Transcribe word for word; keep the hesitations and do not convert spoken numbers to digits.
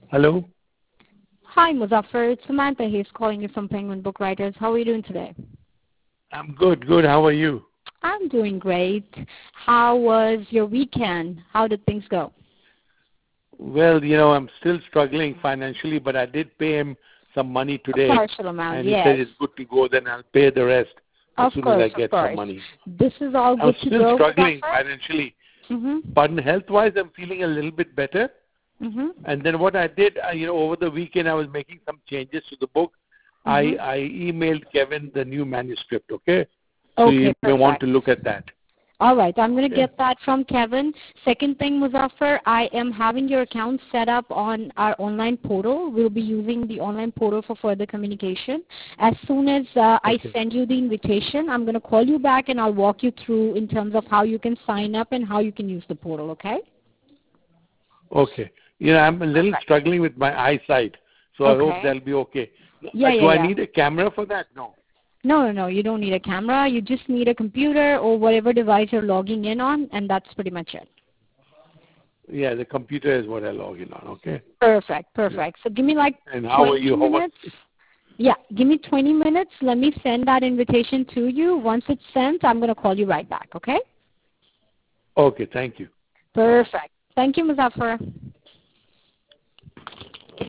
Hello? Hi, Muzaffar. It's Samantha. He's calling you from Penguin Book Writers. How are you doing today? I'm good, good. How are you? I'm doing great. How was your weekend? How did things go? Well, you know, I'm still struggling financially, but I did pay him some money today. A partial amount, and he yes. said it's good to go, then I'll pay the rest as Of soon course, as I get of course. some money. This is all I'm good to still go, struggling Muzaffar? financially. Mm-hmm. But health-wise, I'm feeling a little bit better. Mm-hmm. And then what I did, uh, you know, over the weekend, I was making some changes to the book. Mm-hmm. I, I emailed Kevin the new manuscript, okay? So Okay, you may perfect. want to look at that. All right, I'm going to Okay. get that from Kevin. Second thing, Muzaffar, I am having your account set up on our online portal. We'll be using the online portal for further communication. As soon as uh, I Okay. send you the invitation, I'm going to call you back and I'll walk you through in terms of how you can sign up and how you can use the portal, okay? Okay. You know, I'm a little Okay. struggling with my eyesight, so I hope Okay. that'll be okay. Yeah, Uh, yeah, do I yeah. need a camera for that? No. No, no, no. You don't need a camera. You just need a computer or whatever device you're logging in on, and that's pretty much it. Yeah, the computer is what I log in on, okay? Perfect, perfect. So give me like And how are you? twenty How was minutes. Yeah, give me twenty minutes. Let me send that invitation to you. Once it's sent, I'm going to call you right back, okay? Okay, thank you. Perfect. Thank you, Muzaffar.